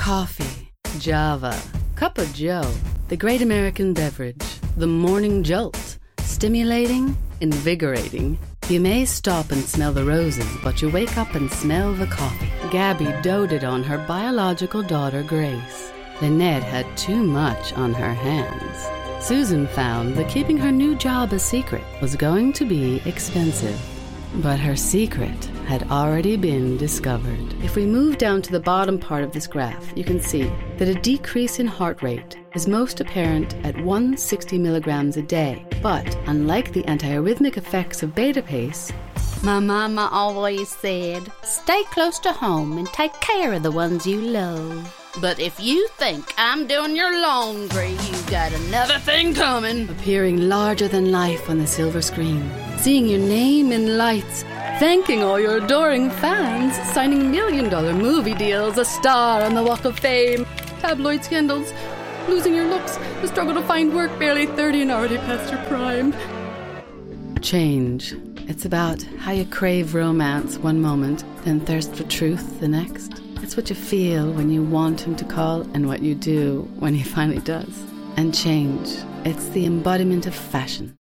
Coffee, Java, Cup of Joe, the great American beverage, the morning jolt, stimulating, invigorating. You may stop and smell the roses, but you wake up and smell the coffee. Gabby doted on her biological daughter, Grace. Lynette had too much on her hands. Susan found that keeping her new job a secret was going to be expensive. But her secret had already been discovered. If we move down to the bottom part of this graph, you can see that a decrease in heart rate is most apparent at 160 milligrams a day. But unlike the antiarrhythmic effects of beta pace, my mama always said, stay close to home and take care of the ones you love. But if you think I'm doing your laundry, you got another thing coming. Appearing larger than life on the silver screen, seeing your name in lights, thanking all your adoring fans, signing $1 million movie deals, a star on the Walk of Fame, tabloid scandals, losing your looks, the struggle to find work, barely 30 and already past your prime. Change. It's about how you crave romance one moment, then thirst for truth the next. It's what you feel when you want him to call and what you do when he finally does. And change. It's the embodiment of fashion.